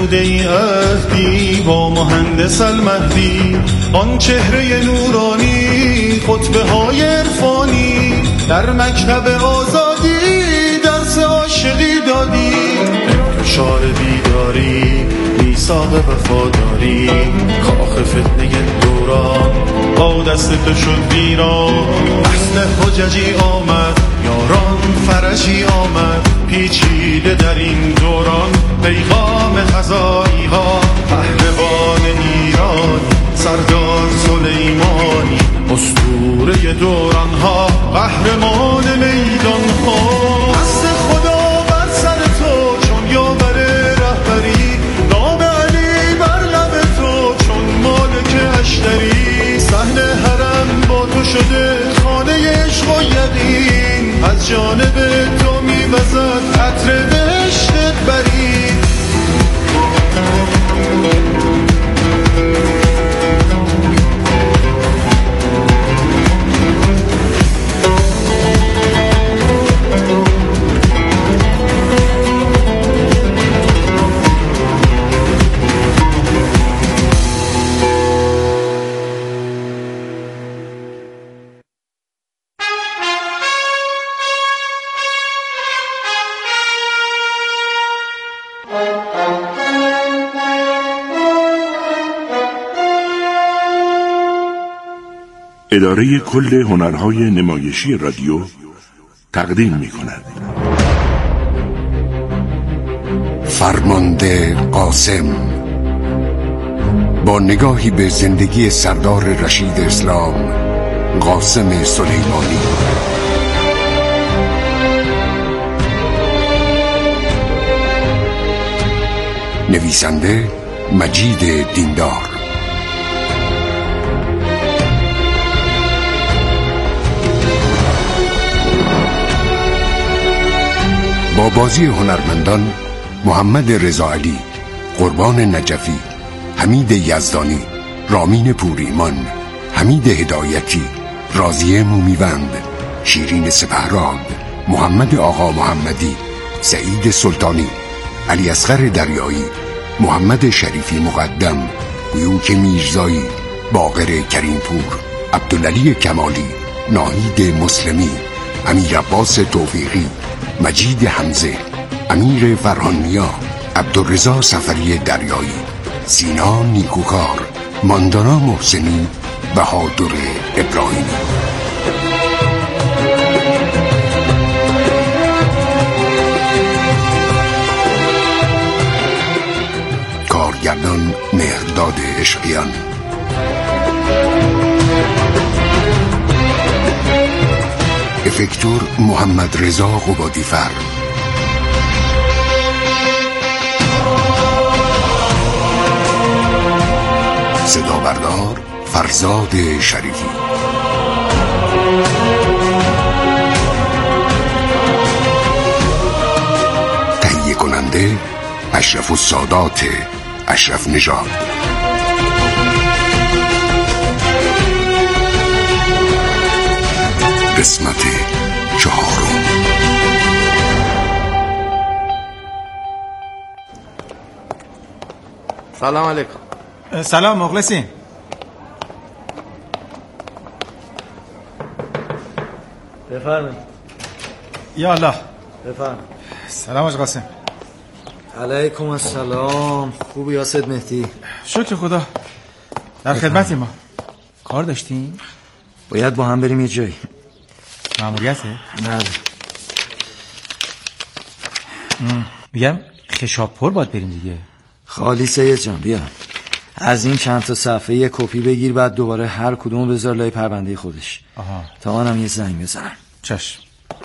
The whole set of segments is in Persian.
نموده ای عهدی با مهندس المهدی، آن چهره نورانی خطبه های عرفانی، در مکتب آزادی درس عاشقی دادی، انتشار بیداری میثاق وفاداری، کاخ فتنه دوران با دست تو شد ویران، اصل حججی آمد یاران فرجی آمد، پیچیده در این دوران پیغام خزایی ها، پهلوان ایران سردار سلیمانی، اسطوره دوران ها قهرمان میدان ها، دست خدا بر سر تو چون یاور رهبری، نام علی بر لب تو چون مالک اشتری، صحن حرم با تو شده خانه عشق و یقین، از جانب تو میوزد عطر بهشتت بری. اداره کل هنرهای نمایشی رادیو تقدیم می‌کند. فرمانده قاسم با نگاهی به زندگی سردار رشید اسلام قاسم سلیمانی. نویسنده مجید دیندار. با بازی هنرمندان محمد رضا علی، قربان نجفی، حمید یزدانی، رامین پوریمان، حمید هدایتی، راضیه مومیوند، شیرین سپهراد، محمد آقا محمدی، سعید سلطانی، علی اصغر دریایی، محمد شریفی مقدم، یوک میرزایی، باقر کریمپور، عبدالعلی کمالی، ناهید مسلمی، امیر عباس توفیقی، مجید حمزه، امیر فرهانیا، عبدالرضا سفری دریایی، سینا نیکوکار، ماندانا محسنی، بهادر ابراهیمی. کارگردان مهرداد عشقیان. افکتور محمد رضا قبادیفر. صدا بردار فرزاد شریفی. تهیه کننده اشرف السادات اشرف نژاد. قسمت 4. سلام علیکم. سلام مخلصین. بفرمایید. یا الله. بفرمایید. سلام آقا قاسم. علیکم السلام. خوبی یاسد مهدی؟ شکر خدا. در خدمتی ما. کار داشتین؟ باید با هم بریم یه جایی. ماموریته؟ نه. میگم خشاب پر باید بریم دیگه. خالی سید جان بیا. از این چند تا صفحه یه کپی بگیر، بعد دوباره هر کدوم بذار لای پرونده خودش. آها. تا منم یه زنگ بزنم. چشم.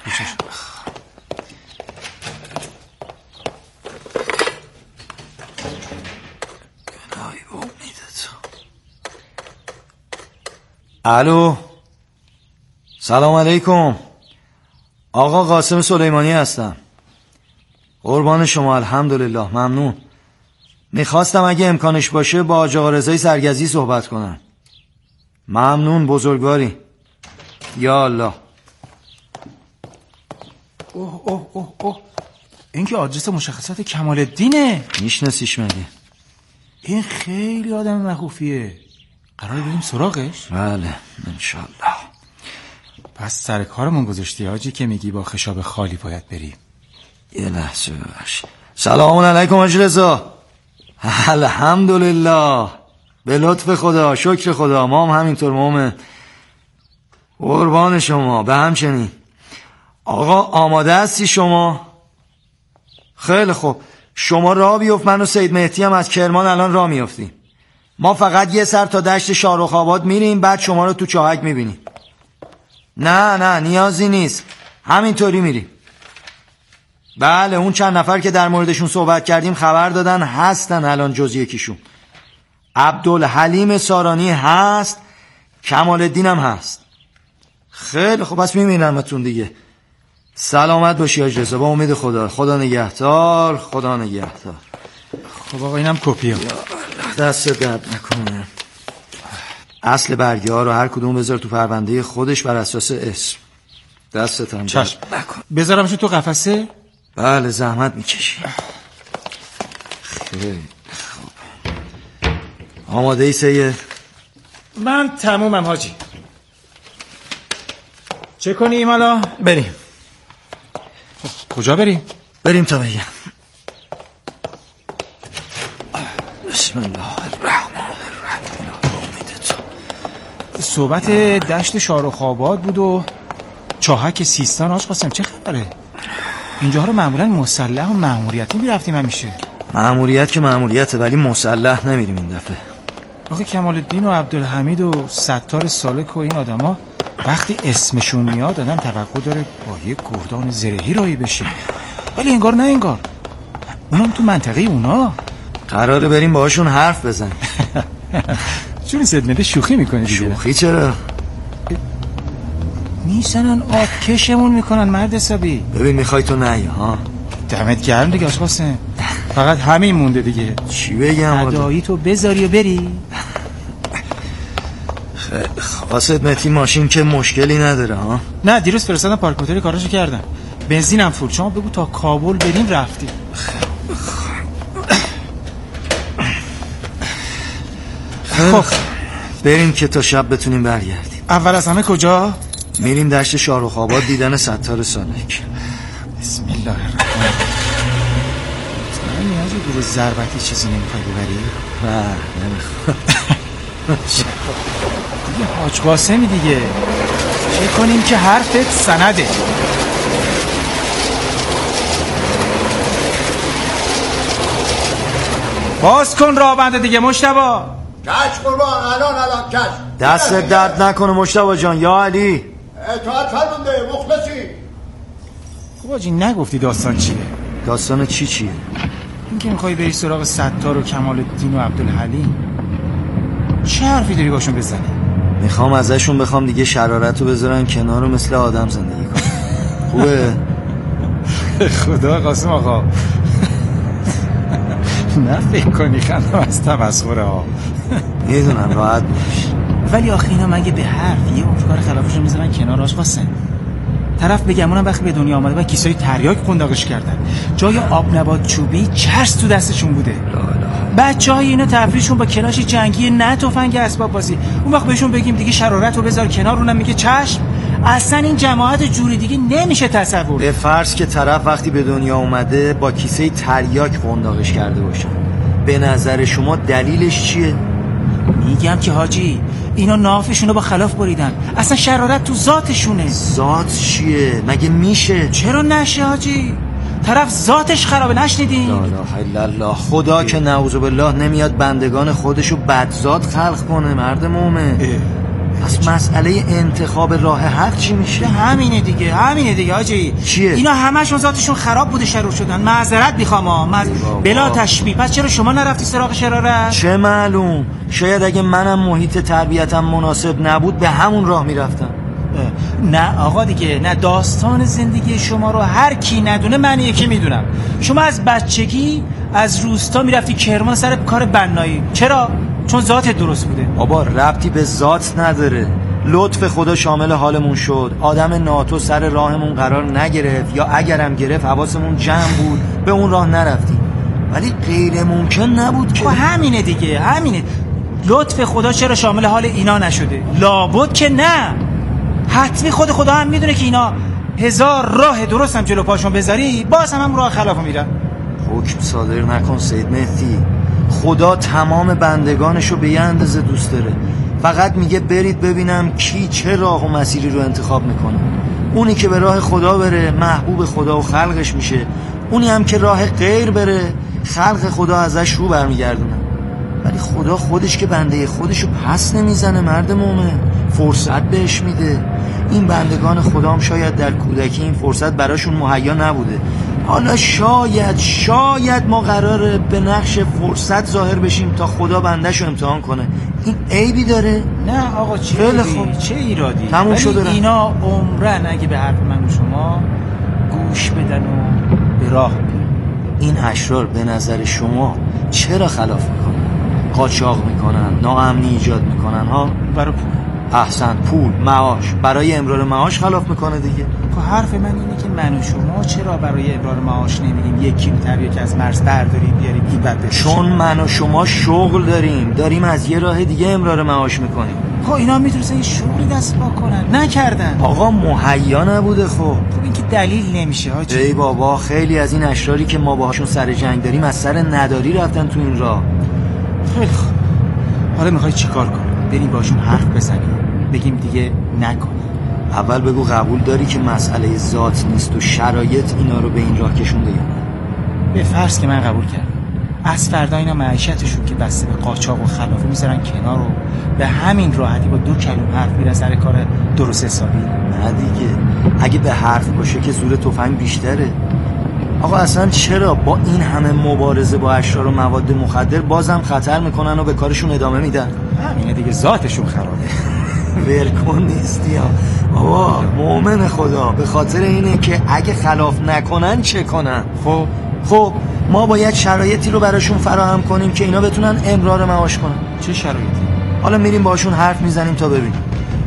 الو. سلام علیکم. آقا قاسم سلیمانی هستم. قربان شما. الحمدلله. ممنون. میخواستم اگه امکانش باشه با آقا رضای سرگزی صحبت کنم. ممنون بزرگواری. یا الله. اوه این که آدرس مشخصات کمال الدینه. میشناسیش مگه؟ این خیلی آدم مخوفیه. قراره بریم سراغش؟ بله انشالله. پس سر کارمون گذاشتی حاجی که میگی با خشاب خالی باید بریم. یه لحظه ببخش. سلام علیکم حاج رضا. الحمدلله، به لطف خدا، شکر خدا، ما هم همینطور مومن. قربان شما. به همچنین. آقا آماده هستی شما؟ خیلی خوب، شما راه بیفت، من و سید مهدی هم از کرمان الان راه میافتیم. ما فقط یه سر تا دشت شاهرخ آباد میریم، بعد شما رو تو چاهک میبینیم. نه نیازی نیست، همینطوری میریم. بله اون چند نفر که در موردشون صحبت کردیم خبر دادن هستن الان جز یکیشون. عبدالحلیم سارانی هست، کمال الدین هم هست. خیلی خب پس میبینمتون دیگه. سلامت باشی حاج رضا، با امید خدا. خدا نگهدار، خدا نگهدار. خب آقا اینم کپیه. دست درد نکنه. اصل برگه ها رو هر کدوم بذار تو پرونده خودش بر اساس اسم. دستت هم درد نکن. بذارمشو تو قفسه؟ بله زحمت میکشی. خیلی خوب. آماده ای سید؟ من تمومم حاجی. چه کنیم حالا؟ بریم. کجا بریم؟ بریم تا بگم. بسم الله الرحمن الرحیم. صحبت دشت شاهرخ آباد بود و چاهک سیستان. آج قاسم چه خبره؟ اینجاها رو معمولا مسلح و مأموریتی میرفتیم همیشه. مأموریت که مأموریته، ولی مسلح نمیریم این دفعه. آخه کمال الدین و عبدالحمید و ستار سالک و این آدما وقتی اسمشون میاد آدم توقع داره با یک گردان زرهی راهی بشه، ولی انگار نه انگار. اونم تو منطقه اونا. قراره بریم باهاشون حرف بزنیم. چون سید شوخی میکنه دیگه. شوخی چرا؟ میزنن آب کشمون میکنن مرد حسابی. ببین میخوای تو نهی ها. دمت گرم دیگه آج قاسم، فقط همین مونده دیگه. چی بگم؟ ادایی تو بذاری و بری. واسه مهدی ماشین که مشکلی نداره ها؟ نه دیروز فرستادم پارک هتل کاراشو کردن، بنزینم فول. شما بگو تا کابل بریم رفتیم. خب بریم که تا شب بتونیم برگردیم. اول از همه کجا؟ میریم دشت شاهرخ آباد دیدن ستار سالک. بسم الله الرحمن الرحیم. نیازی دور ضربتی چیزی نمیخوای ببری؟ نه نمیخواد. دیگه حاج قاسمی دیگه، چه کنیم که حرفت سنده. باز کن راه بنده دیگه مجتبی. کش قربان، الان کش. دست درد نکنه مجتبی جان. یا علی اطاعت فرمانده، مخلصی. خب آجی نگفتی داستان چیه؟ داستان چیه؟ این که میخوای بری سراغ ستار و کمال الدین و عبدالحلیم، چه حرفی داری باشون بزنی؟ میخوام ازشون بخوام دیگه شرارت رو بذارن کنار و مثل آدم زندگی کنن. خوبه؟ خدا قاسم آقا نه فکر کنی خندم از تمسخره ها. میدونم راحت باش، ولی آخه اینا مگه به حرف یه افکار خلافشون میذارن کنار. آج قاسم طرف بگمونم وقتی به دنیا آمده و کیسای تریاک قنداقش کردن، جای آب نبات چوبی چرس تو دستشون بوده. بچهای اینا تفریحشون با کلاش جنگی نه تفنگ اسباب بازی. اون وقت بهشون بگیم دیگه شرارت رو بذار کنار، اونم میگه چشم. اصلا این جماعت جوری دیگه نمیشه تصور. به فرض که طرف وقتی به دنیا اومده با کیسه تریاک قنداقش کرده باشن، به نظر شما دلیلش چیه؟ میگم که حاجی اینا نافشونو با خلاف بریدن، اصلا شرارت تو ذاتشونه. ذات چیه؟ مگه میشه؟ چرا نشه حاجی؟ طرف ذاتش خرابه، نشنیدین؟ لا اله الا الله. خدا که نعوذ بالله نمیاد بندگان خودشو بدذات خلق کنه مرد مومن. پس مسئله انتخاب راه حق چی میشه؟ همینه دیگه حاجی. چیه؟ اینا همشون ذاتشون خراب بوده شرور شدن. معذرت میخوام بلا تشبیه. پس چرا شما نرفتی سراغ شرارت؟ چه معلوم، شاید اگه منم محیط تربیتم مناسب نبود به همون راه میرفتم. نه آقا دیگه نه، داستان زندگی شما رو هر کی ندونه من یکی میدونم. شما از بچگی از روستا میرفتی کرمان سر کار بنایی. چرا؟ چون ذات درست بوده. بابا ربطی به ذات نداره. لطف خدا شامل حالمون شد، آدم ناتو سر راهمون قرار نگرفت، یا اگرم گرفت حواسمون جمع بود به اون راه نرفتیم. ولی غیر ممکن نبود که همینه دیگه، همینه. لطف خدا چرا شامل حال اینا نشده؟ لابد که نه. حتمی خدا هم میدونه که اینا هزار راه درست هم جلو پاشون بذاری باز هم راه خلافو میرن. حکم صادر نکن سید مهدی. خدا تمام بندگانشو به یه اندازه دوست داره. فقط میگه برید ببینم کی چه راه و مسیری رو انتخاب میکنه. اونی که به راه خدا بره محبوب خدا و خلقش میشه، اونی هم که راه غیر بره خلق خدا ازش رو برمیگردونه. ولی خدا خودش که بنده خودشو پس نمیزنه مرد مومن، فرصت بهش میده. این بندگان خدا هم شاید در کودکی این فرصت براشون مهیا نبوده. حالا شاید ما قراره به نقش فرصت ظاهر بشیم تا خدا بندهشو امتحان کنه. این عیبی داره؟ نه آقا چه ایرادی؟ تموم شده. اینا عمرن اگه به حرف من و شما گوش بدن و به راه بیان. این اشرار به نظر شما چرا خلاف میکنن؟ قاچاق میکنن، ناامنی ایجاد میکنن ها؟ برای پول. احسن، پول، معاش. برای امرار معاش خلاف میکنه دیگه. حرف من اینه که من و شما چرا برای امرار معاش نمیریم 1 کیلو تریاک از مرز برداریم بیاریم این بر بفروشیم؟ چون من و شما شغل داریم از یه راه دیگه امرار معاش میکنیم. اینا میتونستن یه شغلی دست پا کنن، نکردن. آقا مهیا نبوده. خب این که دلیل نمیشه حاجی. ای بابا، خیلی از این اشراری که ما باهاشون سر جنگ داریم از سر نداری رفتن تو این راه. خیلی خوب، حالا میخوای چیکار کنیم؟ بریم باشون حرف بزنیم بگیم دیگه نکنه؟ اول بگو قبول داری که مسئله ذات نیست و شرایط اینا رو به این راه کشونده یا نه؟ به فرض که من قبول کردم، از فردا اینا معیشتشون که بسته به قاچاق و خلافه میذارن کنار و به همین راحتی با 2 کلمه حرف میرن سر کار درست حسابی. نه دیگه، اگه به حرف باشه که زور تفنگ بیشتره. آقا اصلا چرا با این همه مبارزه با اشرار و مواد مخدر بازم خطر میکنن و به کارشون ادامه میدن؟ همینه دیگه، ذاتشون خرابه. ولکن نیستی ها بابا، مؤمن خدا. به خاطر اینه که اگه خلاف نکنن چه کنن؟ خب ما باید شرایطی رو براشون فراهم کنیم که اینا بتونن امرار معاش کنن. چه شرایطی؟ حالا میریم باشون حرف میزنیم تا ببینیم.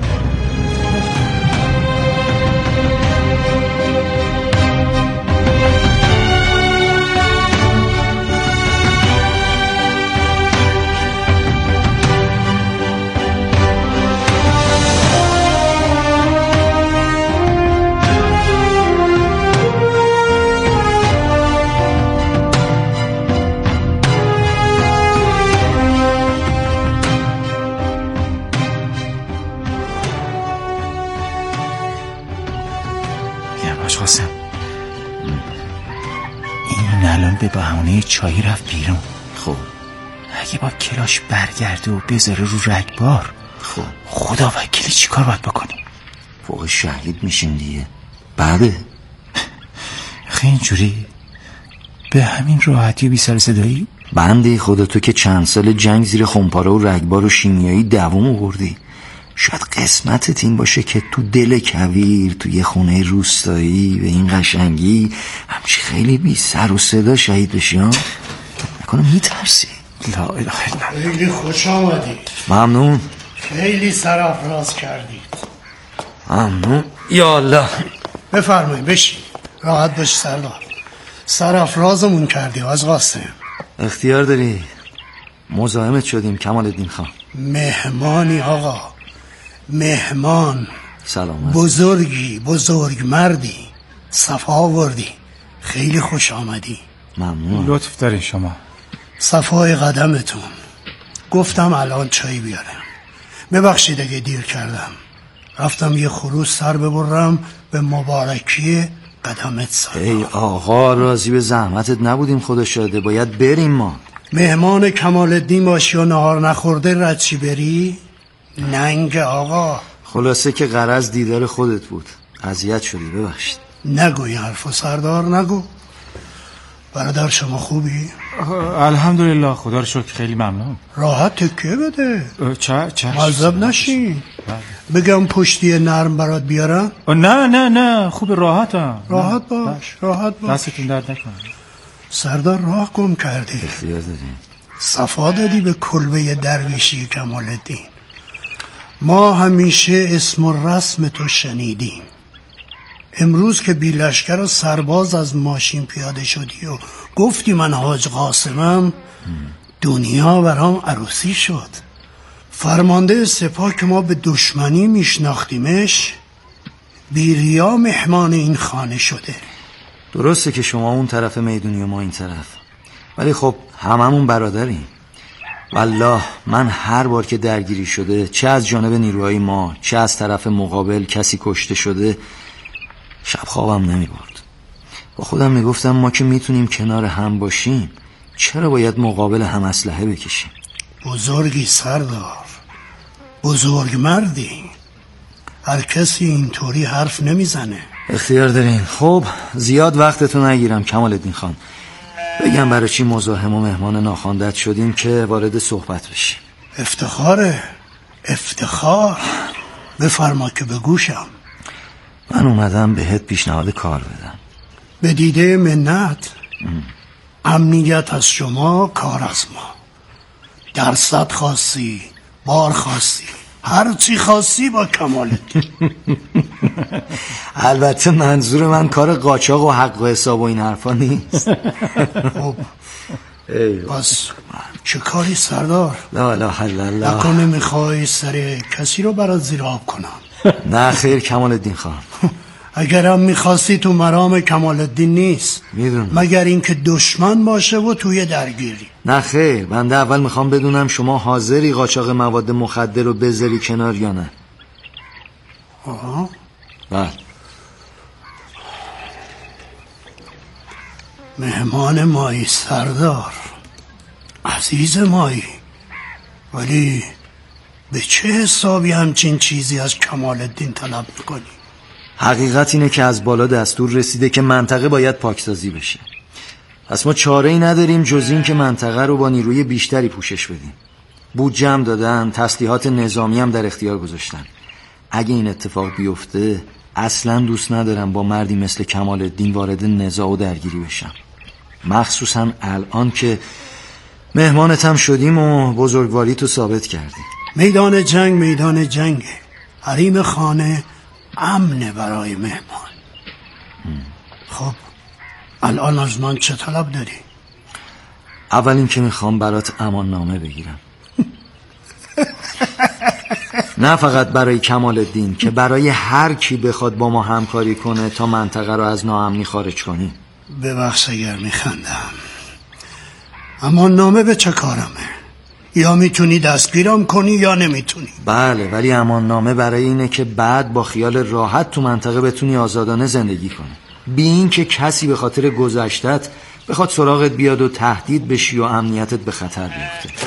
این الان به بهانه چای رفت بیرون. خب اگه با کلاش برگرده و بذاره رو رگبار، خب خدا وکیلی چی کار باید بکنیم؟ فوق شهید میشیم دیگه. بعده خیلی اینجوری به همین راحتی و بی سر صدایی؟ بنده خدا تو که چند سال جنگ زیر خمپاره و رگبار و شیمیایی دوام آوردی، شاید قسمتت این باشه که تو دل کویر تو یه خونه روستایی به این قشنگی همچی خیلی بی سر و صدا شهید بشی ها؟ نکنه میترسی؟ لا اله الا الله. خیلی خوش آمدید. ممنون. خیلی سرافراز کردید. ممنون. یا الله. بفرمایید بشین، راحت باش سردار. سرافرازمون کردی از قاسم. اختیار داری. مزاحمت شدیم کمال الدین خان. مهمانی آقا، مهمان. سلامت. بزرگ مردی، صفا آوردی. خیلی خوش آمدی. ممنون. لطف داری شما. صفای قدمتون. گفتم الان چای بیارم. ببخشید اگه دیر کردم. رفتم یه خروس سر ببرم به مبارکی قدمت سر. ای آقا، راضی به زحمتت نبودیم خدا شاده، باید بریم ما. مهمان کمال الدین باشی و نهار نخورده رد چی بری؟ ننگ آقا. خلاصه که غرض دیدار خودت بود. اذیت شدی، ببخشید. نگو این حرفو سردار، نگو. برادر شما خوبی؟ الحمدلله، خدا رو شکر، خیلی ممنون. راحت تکیه بده. چشم. معذب نشین. بگم پشتی نرم برات بیارم؟ نه خوب، راحتم. راحت باش. دستتون درد نکنه. سردار راه گم کردی. اختیار داریم. صفا دادی به کلبه درویشی کمال الدین. ما همیشه اسم و رسم تو شنیدیم. امروز که بی لشکر و سرباز از ماشین پیاده شدی و گفتی من حاج قاسمم، دنیا برام عروسی شد. فرمانده سپاه که ما به دشمنی میشناختیمش، بیریا مهمان این خانه شده. درسته که شما اون طرف میدونی و ما این طرف، ولی خب هممون برادریم. والله من هر بار که درگیری شده، چه از جانب نیروهای ما چه از طرف مقابل کسی کشته شده، شب خوابم نمیبرد. با خودم میگفتم ما که میتونیم کنار هم باشیم، چرا باید مقابل هم اسلحه بکشیم؟ بزرگی سردار، بزرگ مردی، هر کسی اینطوری حرف نمیزنه. اختیار دارین. خب زیاد وقتتون نگیرم کمال الدین خان، بگم برای چی مزاحم و مهمان ناخواندت شدیم که وارد صحبت بشیم. افتخاره، افتخار. بفرما که به گوشم. من اومدم بهت پیشنهاد کار بدم. به دیده منت. امنیت از شما، کار از ما. درصد خواستی، بار خواستی، هر چی خواستی با کمال الدین. البته منظور من کار قاچاق و حق و حساب و این حرفا نیست. خب پس چه کاری سردار؟ لا لا حل الله. نکنه میخوای سر کسی رو برات زیر آب کنم؟ نه خیر کمال الدین خان. اگرم میخواستی تو مرام کمال الدین نیست. میدونم. مگر اینکه دشمن باشه و توی درگیری. نه خیر، بنده اول میخوام بدونم شما حاضری قاچاق مواد مخدر رو بذاری کنار یا نه؟ آها. بله. مهمان مایی سردار، عزیز مایی، ولی به چه حسابی همچین چیزی از کمال الدین طلب میکنی؟ حقیقت اینه که از بالا دستور رسیده که منطقه باید پاکسازی بشه. پس ما چاره‌ای نداریم جز این که منطقه رو با نیروی بیشتری پوشش بدیم. بودجه هم دادن، تسلیحات نظامی هم در اختیار گذاشتن. اگه این اتفاق بیفته اصلا دوست ندارم با مردی مثل کمال الدین وارد نزاع و درگیری بشم، مخصوصا الان که مهمانت هم شدیم و بزرگواری تو ثابت کردیم. میدان جنگ میدان جنگه، حریم خانه امنه برای مهمان. خب الان از من چه طلب داری؟ اول این که میخوام برات امان نامه بگیرم. نه فقط برای کمال الدین، که برای هر کی بخواد با ما همکاری کنه تا منطقه رو از ناامنی خارج کنیم. ببخش اگر میخندم، امان نامه به چه کارمه؟ یا میتونی دستگیرم کنی یا نمیتونی. بله، ولی امان نامه برای اینه که بعد با خیال راحت تو منطقه بتونی آزادانه زندگی کنی، بی این که کسی به خاطر گذشتت بخواد سراغت بیاد و تهدید بشی و امنیتت به خطر بیفته.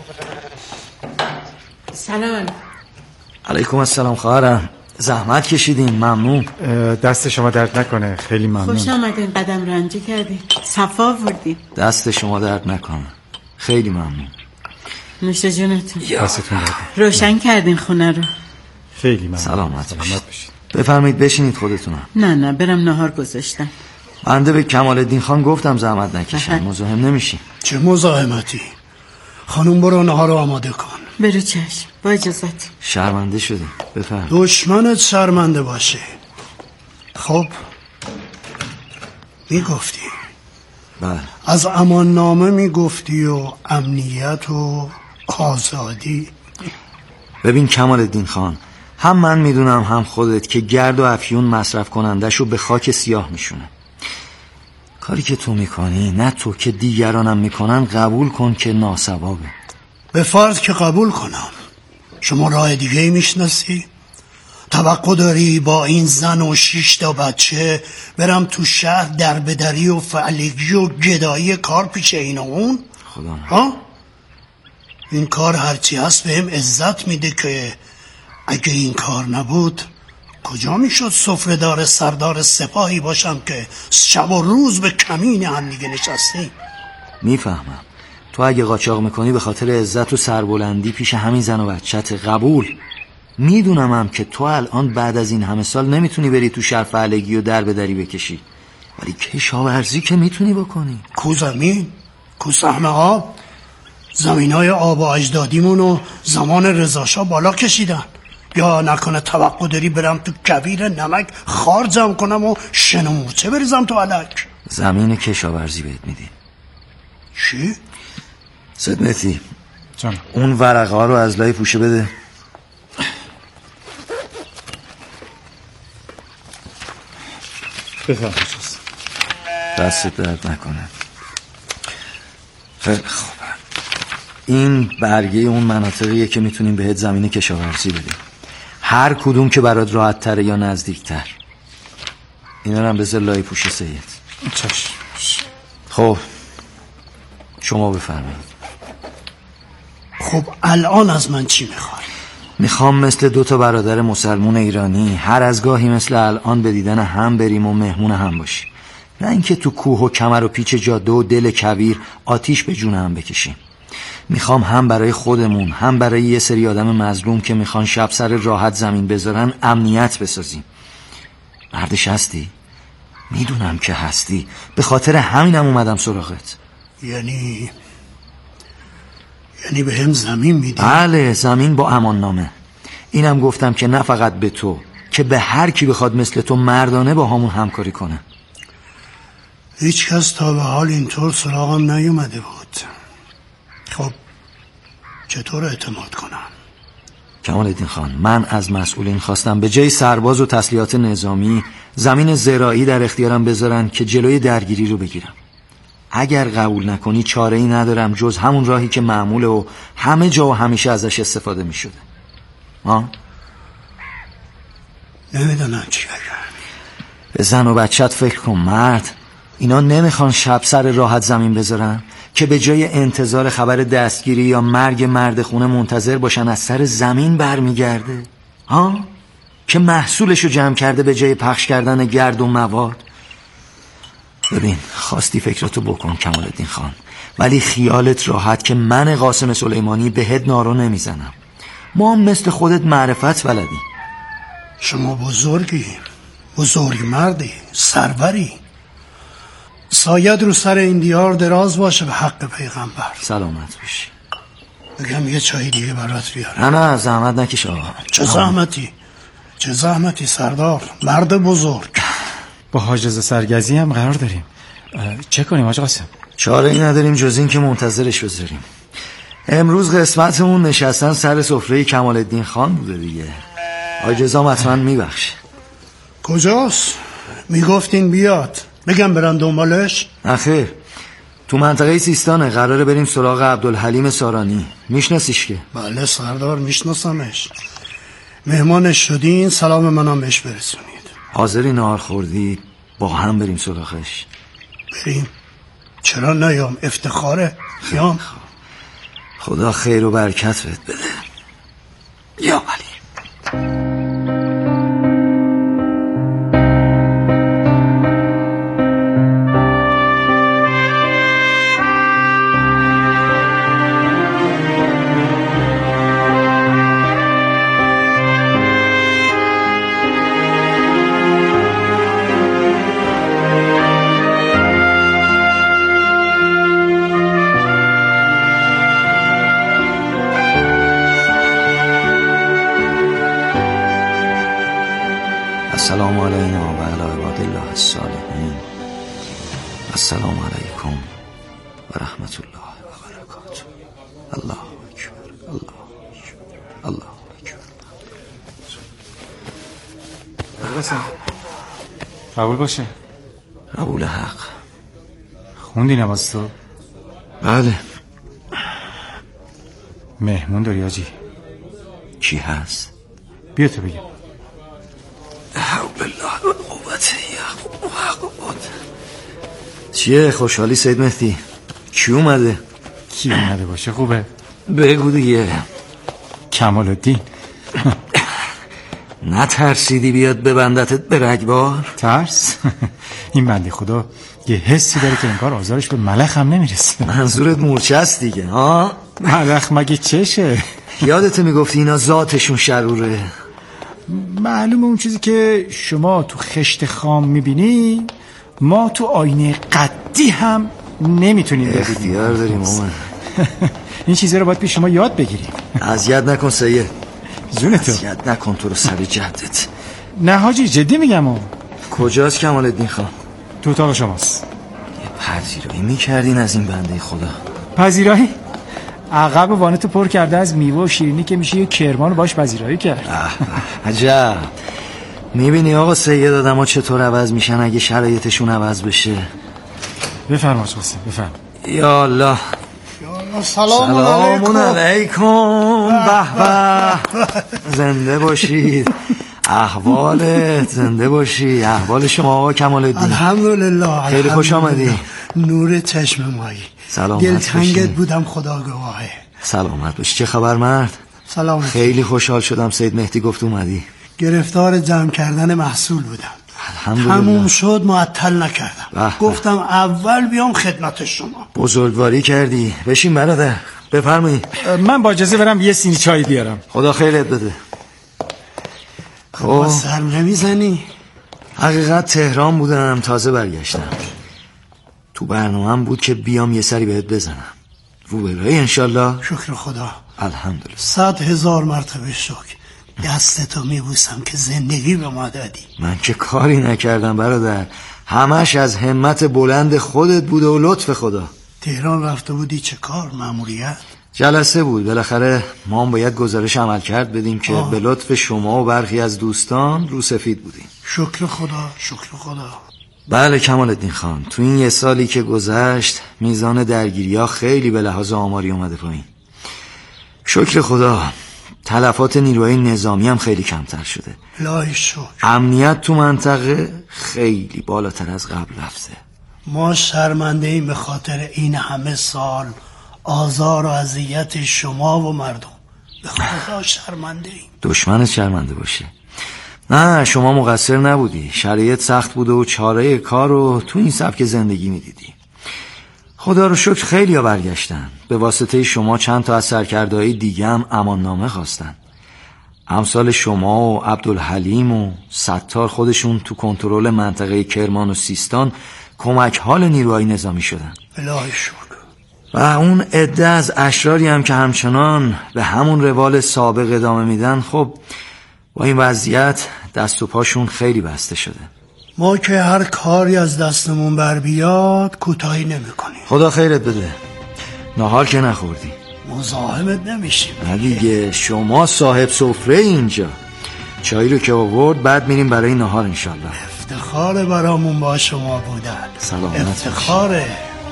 سلام. علیکم السلام خواهرم، زحمت کشیدین، ممنون. دست شما درد نکنه، خیلی ممنون. خوش آمدین، قدم رنجی کردین، صفا آوردین. دست شما درد نکنه، خیلی ممنون. نوش جونتون. دستتون درد. روشن کردین خونه رو. خیلی ممنون. سلامت باشید. بفرمایید بشینید خودتونم. نه برم نهار گذاشتم. بنده به کمال الدین خان گفتم زحمت نکشن، مزاحم نمیشی. چه مزاحمتی؟ خانوم برو نهار رو آماده کن. برو چشم، با اجازت. شرمنده شده، بفرم. دشمنت شرمنده باشه. خب میگفتی؟ بله. از امان نامه میگفتی و امنیت و آزادی. ببین کمال الدین خان، هم من میدونم هم خودت که گرد و افیون مصرف کنندشو به خاک سیاه میشونه. کاری که تو میکنی، نه تو که دیگرانم میکنن، قبول کن که ناسوابه. به فرض که قبول کنم، شما راه دیگه میشناسی؟ توقع داری با این زن و 6 تا بچه برم تو شهر دربدری و فعلگی و گدایی کار پیش این و اون؟ خدا نه. ها؟ این کار هرچی هست بهم عزت میده که اگه این کار نبود کجا میشد سفره‌دار سردار سپاهی باشم که شب و روز به کمین هم دیگه نشستیم. میفهمم تو اگه قاچاق میکنی به خاطر عزت و سربلندی پیش همین زن و بچت، قبول. میدونم هم که تو الان بعد از این همه سال نمیتونی بری تو شهر فعلگی و دربدری بکشی، ولی کشاورزی که میتونی بکنی. کو زمین، کو سهم آب. زمینای آب و اجدادیمونو زمان رضا شاه بالا کشیدن، یا نکنه توقع داری برم تو کویر نمک خار جمع کنم و شن و مورچه بریزم تو علک؟ زمین کشاورزی بهت میدیم. چی؟ سید مهدی جان، اون ورقه ها رو از لای پوشه بده. بفرمایید. دستت درد نکنه. خیلی خوب. این برگه اون مناطقیه که میتونیم بهت زمین کشاورزی بدیم، هر کدوم که برات راحت تره یا نزدیک تر. اینا رو هم بذار لای پوشه سید. چشم. خب شما بفرمایید. خب الان از من چی میخوای؟ میخوام مثل 2 برادر مسلمون ایرانی هر از گاهی مثل الان به دیدن هم بریم و مهمون هم باشیم، نه اینکه تو کوه و کمر و پیچ جاده و دل کویر آتیش به جون هم بکشیم. میخوام هم برای خودمون هم برای یه سری آدم مظلوم که میخوان شب سر راحت زمین بذارن امنیت بسازیم. مردش هستی؟ میدونم که هستی، به خاطر همینم اومدم سراغت. یعنی به هم زمین میدی؟ بله، زمین با امان نامه. اینم گفتم که نه فقط به تو، که به هر کی بخواد مثل تو مردانه با همون همکاری کنه. هیچ کس تا به حال اینطور سراغم نیومده بود. خب چطور اعتماد کنم؟ کمال‌الدین خان، من از مسئولین خواستم به جای سرباز و تسلیحات نظامی زمین زراعی در اختیارم بذارن که جلوی درگیری رو بگیرم. اگر قبول نکنی چاره‌ای ندارم جز همون راهی که معموله و همه جا و همیشه ازش استفاده می شده. نمیدونم چی بگم. به زن و بچت فکر کن مرد. اینا نمیخوان شب سر راحت زمین بذارن که به جای انتظار خبر دستگیری یا مرگ مرد خونه منتظر باشن از سر زمین برمیگرده؟ که محصولشو جمع کرده به جای پخش کردن گرد و مواد. ببین، خواستی فکراتو بکن کمال‌الدین خان، ولی خیالت راحت که من قاسم سلیمانی بهت نارو نمیزنم. ما هم مثل خودت معرفت بلدیم. شما بزرگی، بزرگ مردی، سروری. سایت رو سر این دیار دراز باشه به حق پیغمبر. سلامت باشی. بگم یه چای دیگه برات بیارم؟ نه زحمت نکش آقا. چه زحمتی سردار، مرد بزرگ. با حاجز سرگزی هم قرار داریم. چه کنیم حاج قاسم؟ چاره ای نداریم جز این که منتظرش بذاریم. امروز قسمتمون نشستن سر سفره کمال‌الدین خان بوده دیگه. حاجزام حتما میبخشه. کجاست؟ میگفتین بیاد، بگم برن دنبالش؟ نخیر، تو منطقه سیستانه. قراره بریم سراغ عبدالحلیم سارانی. میشناسیش که؟ بله سردار، میشناسمش. مهمانش شدین، سلام منم بهش برسونید. حاضری نهار خوردی با هم بریم سراغش؟ بریم، چرا نیام؟ افتخاره. بیام. خدا خیر و برکت بهت بده یا علی. السلام علینا و علی عباد الله الصالحین. السلام علیکم و رحمت الله و برکاته. الله اکبر، الله اکبر، الله اکبر. قبول باشه. قبول حق. خوندی نماز تو؟ بله. مهمون داری آجی؟ کی هست؟ بیا تو بگم. حول الله و قوت قوت. چیه خوشحالی سید مهدی؟ کی اومده؟ کی اومده باشه خوبه؟ بگو دیگه. کمال‌الدین. نترسیدی بیاد ببندتت به رگبار؟ ترس؟ این بنده خدا یه حسی داره که انگار آزارش به ملخ هم نمیرسه. منظورت مورچه است دیگه ها؟ ملخ مگه چشه؟ یادت میگفتی اینا ذاتشون شروره. معلومه اون چیزی که شما تو خشت خام میبینی ما تو آینه قدی هم نمیتونیم ببینیم. اختیار داریم اومد. این چیزا رو باید پیش شما یاد بگیریم. اذیت نکن سید. جونتو اذیت نکن تو رو سر جدت. نه حاجی جدی میگم. کجاست کمال‌الدین خان؟ تو اتاق شماست. یه پذیرایی میکردین از این بنده خدا. پذیرایی؟ عقب وانتو پر کرده از میوه و شیرینی که میشه یه کرمان باش پذیرایی کرد. عجب. میبینی آقا سید آدم ها چطور عوض میشن اگه شرایطشون عوض بشه. بفرما قاسم بفرم. یا الله. سلام علیکم. به به. زنده باشید. احوالت زنده باشی. احوال شما آقا کمال‌الدین؟ الحمدلله. خیلی خوش آمدی. نور چشم مایی. سلامت دلتنگت بودم خدا گواهه. سلامت باشی. چه خبر مرد؟ سلام. خیلی خوشحال شدم سید مهدی گفت اومدی. گرفتار جمع کردن محصول بودم. الحمدلله. تموم شد معطل نکردم. گفتم اول بیام خدمت شما. بزرگواری کردی. بشین برادر. بفرمایید. من با اجازه برم یه سینی چای بیارم. خدا خیرت بده. خب سر نمیزنی؟ حقیقت تهران بودم تازه برگشتم. تو برنامه‌ام بود که بیام یه سری بهت بزنم. روبرایی انشالله. شکر خدا. الحمدلله. 100,000 مرتبه شکر. دستتو میبوسم که زندگی به ما دادی. من که کاری نکردم برادر. همش از همت بلند خودت بود و لطف خدا. تهران رفته بودی چه کار؟ ماموریت؟ جلسه بود. بالاخره ما هم باید گزارش عمل کرد بدیم که به لطف شما و برخی از دوستان رو سفید بودیم. شکر خدا. شکر خدا. بله کمال‌الدین خان، تو این یه سالی که گذشت میزان درگیری‌ها خیلی به لحاظ آماری اومده پایین. شکر خدا. تلفات نیروهای نظامی هم خیلی کمتر شده. الهی شکر. امنیت تو منطقه خیلی بالاتر از قبل رفته. ما شرمنده ایم به خاطر این همه سال آزار و اذیت شما و مردم. به خدا شرمنده ایم. دشمنت شرمنده باشه. نه شما مقصر نبودی. شرایط سخت بوده و چاره کار رو تو این سبک زندگی میدیدی. خدا رو شکر خیلی ها برگشتن. به واسطه شما چند تا از سرکرده‌های دیگه هم اماننامه خواستن. امثال شما و عبدالحلیم و ستار خودشون تو کنترل منطقه کرمان و سیستان کمک حال نیروهای نظامی شدن. الهی شکر. و اون عده از اشراری هم که همچنان به همون روال سابق ادامه میدن، خب با این وضعیت دست و پاشون خیلی بسته شده. ما که هر کاری از دستمون بر بیاد کوتاهی نمی‌کنیم. خدا خیرت بده. نهار که نخوردی؟ مزاحمت نمیشیم. نه دیگه شما صاحب سفره اینجا. چایی رو که آورد بعد میریم برای نهار انشالله. افتخاره برامون با شما بودن. سلامت. افتخاره.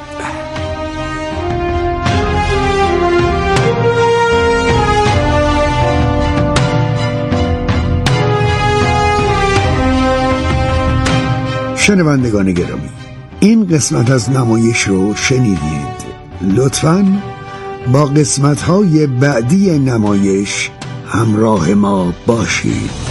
شنوندگان گرامی، این قسمت از نمایش رو شنیدید. لطفاً با قسمت‌های بعدی نمایش همراه ما باشید.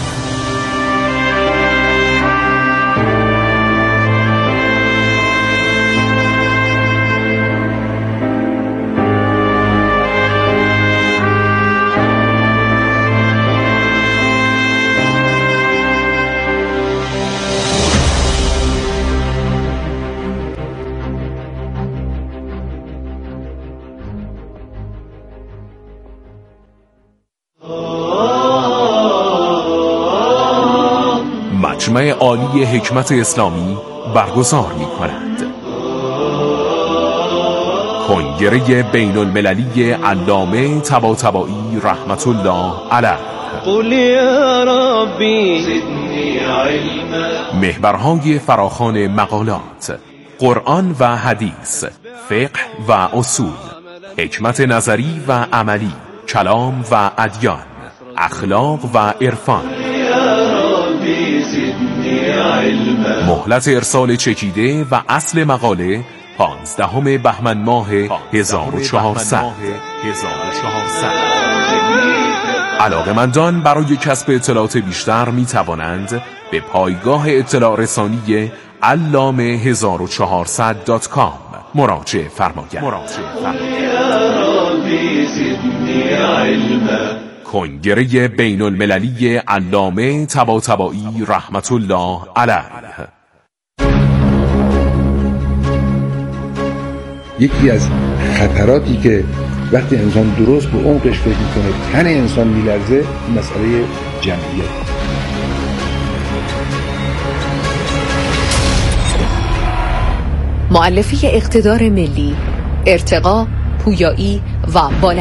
مجمع عالی حکمت اسلامی برگزار می‌کند. کنگره بین المللی علامه طباطبایی رحمت الله علیه. قل یا ربی زدنی علما. محورهای فراخوان مقالات، قرآن و حدیث، فقه و اصول، حکمت نظری و عملی، کلام و ادیان، اخلاق و عرفان. مهلت ارسال چکیده و اصل مقاله 15 بهمن ماه 1400. علاقه‌مندان برای کسب اطلاعات بیشتر می توانند به پایگاه اطلاع رسانی allame1400.com مراجعه فرمایند. کنگره بین المللی علامه طباطبایی رحمت الله علیه. یکی از خطراتی که وقتی انسان درست به عمقش فکر میکنه، تن انسان میلرزه، مسئله جمعیت. مؤلفه اقتدار ملی، ارتقا، پویایی و بالا